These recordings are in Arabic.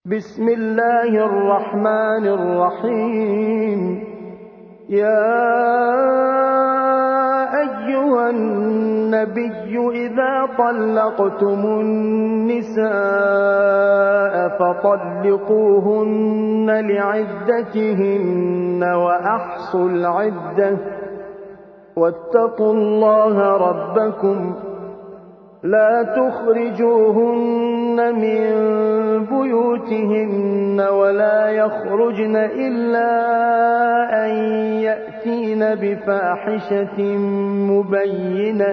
بسم الله الرحمن الرحيم. يا أيها النبي إذا طلقتم النساء فطلقوهن لعدتهن وأحصوا العدة واتقوا الله ربكم لا تخرجوهن من بيوتهن ولا يخرجن إلا أن يأتين بفاحشة مبينة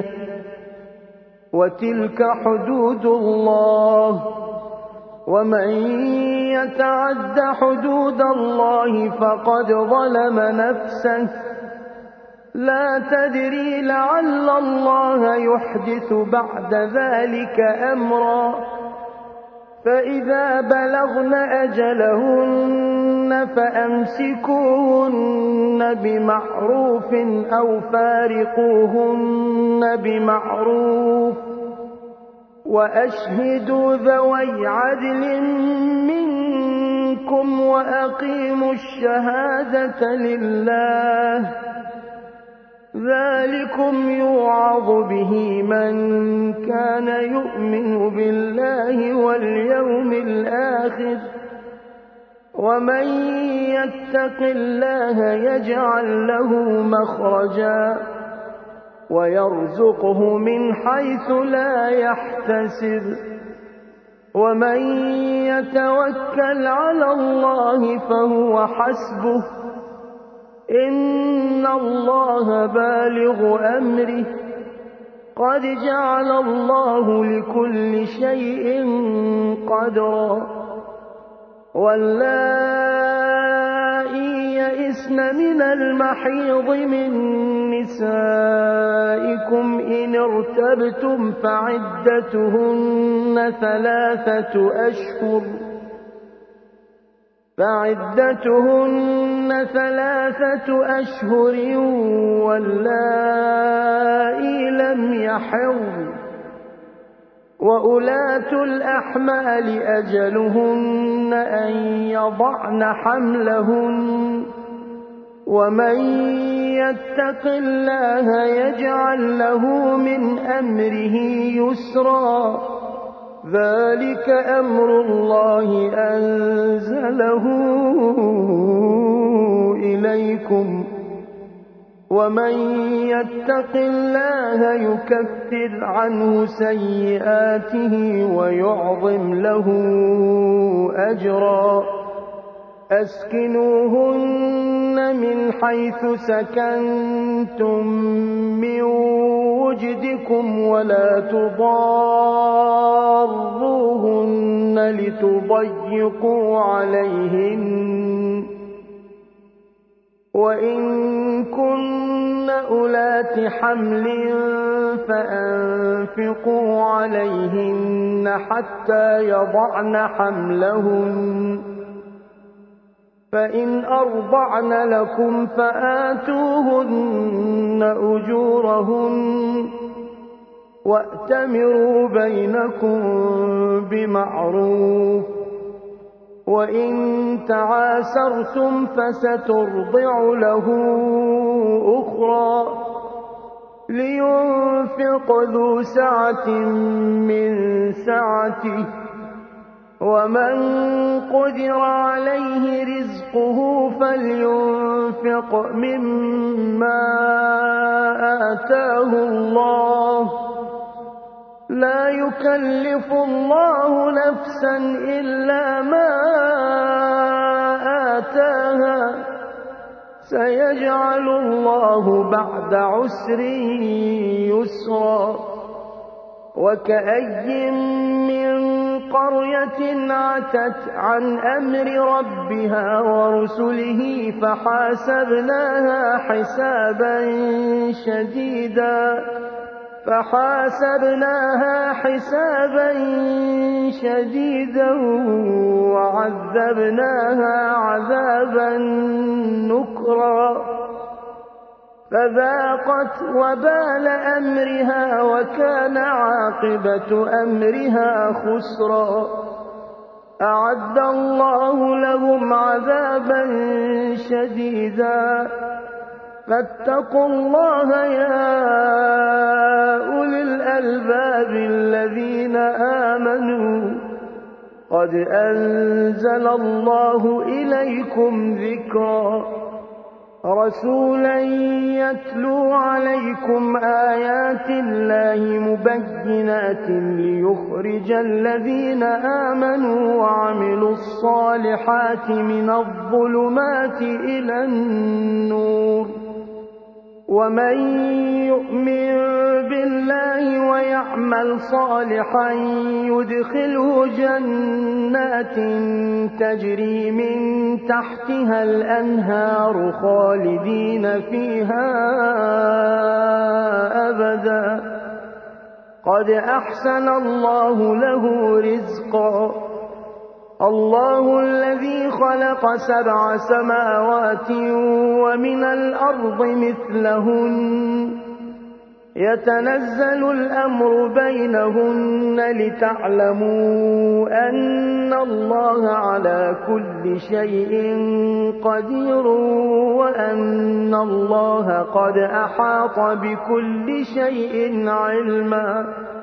وتلك حدود الله ومن يتعد حدود الله فقد ظلم نفسه لا تدري لعل الله يحدث بعد ذلك أمرا فإذا بلغن أجلهن فأمسكوهن بمعروف أو فارقوهن بمعروف وأشهدوا ذوي عدل منكم وأقيموا الشهادة لله ذلكم يوعظ به من كان يؤمن بالله واليوم الآخر ومن يتق الله يجعل له مخرجا ويرزقه من حيث لا يحتسب ومن يتوكل على الله فهو حسبه إن الله بالغ أمره قد جعل الله لكل شيء قدرا واللائي يئسن من المحيض من نسائكم إن ارتبتم فعدتهن ثلاثة أشهر واللائي لم يحضن وأولاة الأحمال أجلهن أن يضعن حملهن ومن يتق الله يجعل له من أمره يسرا ذلك أمر الله أنزله إليكم ومن يتق الله يكفر عنه سيئاته ويعظم له أجرا أسكنوهن من حيث سكنتم من وجدكم ولا تضاروهن لتضيقوا عليهن وإن كن أولات حمل فأنفقوا عليهن حتى يضعن حملهن فإن أرضعن لكم فآتوهن أجورهن وأتمروا بينكم بمعروف وإن تعاسرتم فسترضع له أخرى لينفق ذو سعة من سعته ومن قدر عليه رزقه فلينفق مما آتاه الله لا يكلف الله نفسا إلا ما آتاها سيجعل الله بعد عسر يسرا وكأي من قرية عتت عن أمر ربها ورسله فحاسبناها حسابا شديدا وعذبناها عذابا نكرا فذاقت وبال أمرها وكان عاقبة أمرها خسرا أعد الله لهم عذابا شديدا فاتقوا الله يا أولي الألباب الذين آمنوا قد أنزل الله إليكم ذكرا رسولا يتلو عليكم آيات الله مبينات ليخرج الذين آمنوا وعملوا الصالحات من الظلمات إلى النور ومن يؤمن بالله ويعمل صالحا يدخله جنات تجري من تحتها الأنهار خالدين فيها أبدا قد أحسن الله له رزقا الله الذي خلق 7 سماوات ومن الأرض مثلهن يتنزل الأمر بينهن لتعلموا أن الله على كل شيء قدير وأن الله قد أحاط بكل شيء علما